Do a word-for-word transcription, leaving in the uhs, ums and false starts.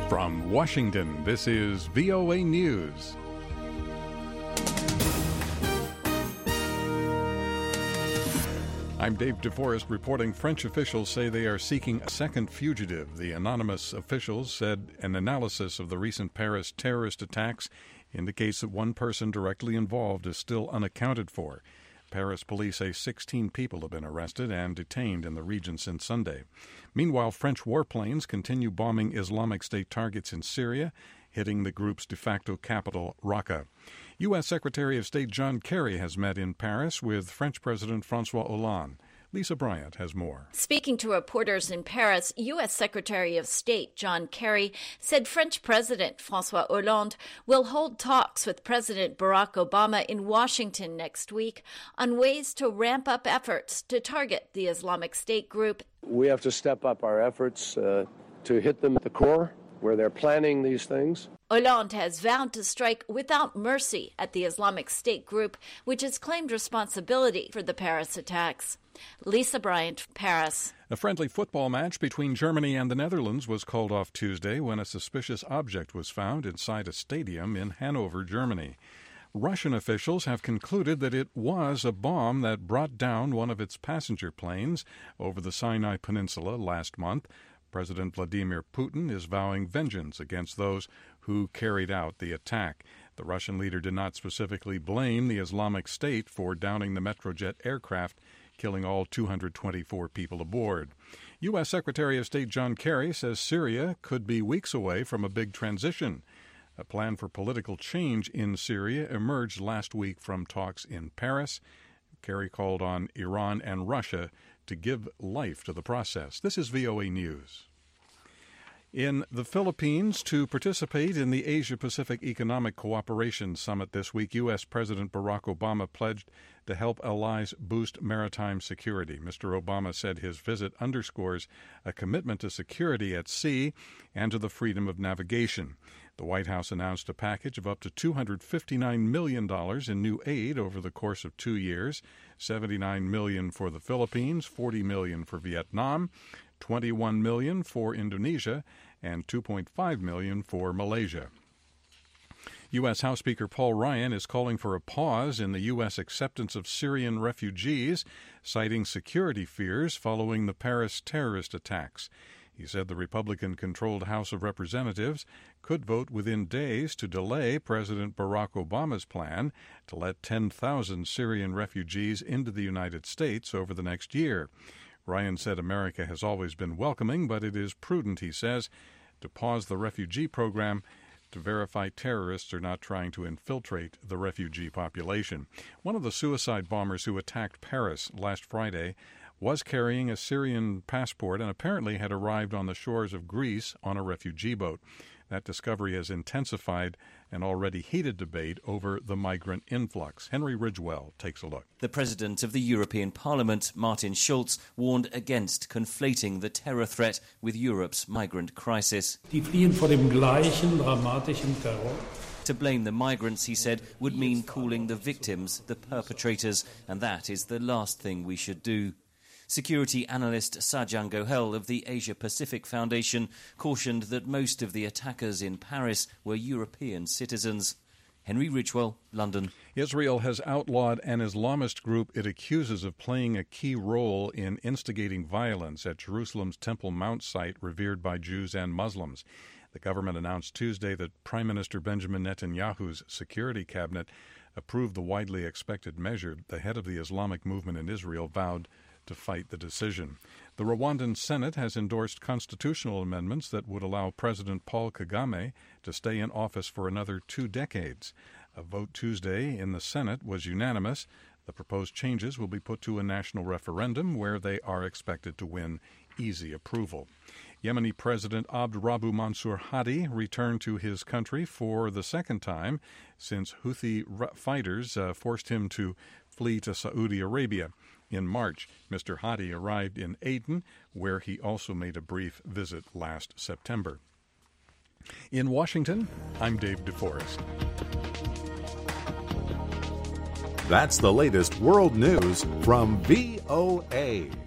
From Washington, this is V O A News. I'm Dave DeForest reporting French officials say they are seeking a second fugitive. The anonymous officials said an analysis of the recent Paris terrorist attacks indicates that one person directly involved is still unaccounted for. Paris police say sixteen people have been arrested and detained in the region since Sunday. Meanwhile, French warplanes continue bombing Islamic State targets in Syria, hitting the group's de facto capital, Raqqa. U S. Secretary of State John Kerry has met in Paris with French President François Hollande. Lisa Bryant has more. Speaking to reporters in Paris, U S. Secretary of State John Kerry said French President François Hollande will hold talks with President Barack Obama in Washington next week on ways to ramp up efforts to target the Islamic State group. We have to step up our efforts uh, to hit them at the core, where they're planning these things. Hollande has vowed to strike without mercy at the Islamic State group, which has claimed responsibility for the Paris attacks. Lisa Bryant, Paris. A friendly football match between Germany and the Netherlands was called off Tuesday when a suspicious object was found inside a stadium in Hanover, Germany. Russian officials have concluded that it was a bomb that brought down one of its passenger planes over the Sinai Peninsula last month. President Vladimir Putin is vowing vengeance against those who carried out the attack. The Russian leader did not specifically blame the Islamic State for downing the Metrojet aircraft, killing all two hundred twenty-four people aboard. U S. Secretary of State John Kerry says Syria could be weeks away from a big transition. A plan for political change in Syria emerged last week from talks in Paris. Kerry called on Iran and Russia to give life to the process. This is V O A News. In the Philippines, to participate in the Asia-Pacific Economic Cooperation Summit this week, U S. President Barack Obama pledged to help allies boost maritime security. Mister Obama said his visit underscores a commitment to security at sea and to the freedom of navigation. The White House announced a package of up to two hundred fifty-nine million dollars in new aid over the course of two years, seventy-nine million dollars for the Philippines, forty million dollars for Vietnam, twenty-one million dollars for Indonesia, and two point five million dollars for Malaysia. U S. House Speaker Paul Ryan is calling for a pause in the U S acceptance of Syrian refugees, citing security fears following the Paris terrorist attacks. He said the Republican-controlled House of Representatives could vote within days to delay President Barack Obama's plan to let ten thousand Syrian refugees into the United States over the next year. Ryan said America has always been welcoming, but it is prudent, he says, to pause the refugee program to verify terrorists are not trying to infiltrate the refugee population. One of the suicide bombers who attacked Paris last Friday was carrying a Syrian passport and apparently had arrived on the shores of Greece on a refugee boat. That discovery has intensified an already heated debate over the migrant influx. Henry Ridgwell takes a look. The President of the European Parliament, Martin Schulz, warned against conflating the terror threat with Europe's migrant crisis. Die fliehen vor dem gleichen dramatischen Terror. To blame the migrants, he said, would mean calling the victims the perpetrators, and that is the last thing we should do. Security analyst Sajjan Gohel of the Asia-Pacific Foundation cautioned that most of the attackers in Paris were European citizens. Henry Ridgwell, London. Israel has outlawed an Islamist group it accuses of playing a key role in instigating violence at Jerusalem's Temple Mount site revered by Jews and Muslims. The government announced Tuesday that Prime Minister Benjamin Netanyahu's security cabinet approved the widely expected measure. The head of the Islamic movement in Israel vowed to fight the decision. The Rwandan Senate has endorsed constitutional amendments that would allow President Paul Kagame to stay in office for another two decades. A vote Tuesday in the Senate was unanimous. The proposed changes will be put to a national referendum where they are expected to win easy approval. Yemeni President Abd Rabbu Mansur Hadi returned to his country for the second time since Houthi fighters uh, forced him to flee to Saudi Arabia. In March, Mister Hadi arrived in Aden, where he also made a brief visit last September. In Washington, I'm Dave DeForest. That's the latest world news from V O A.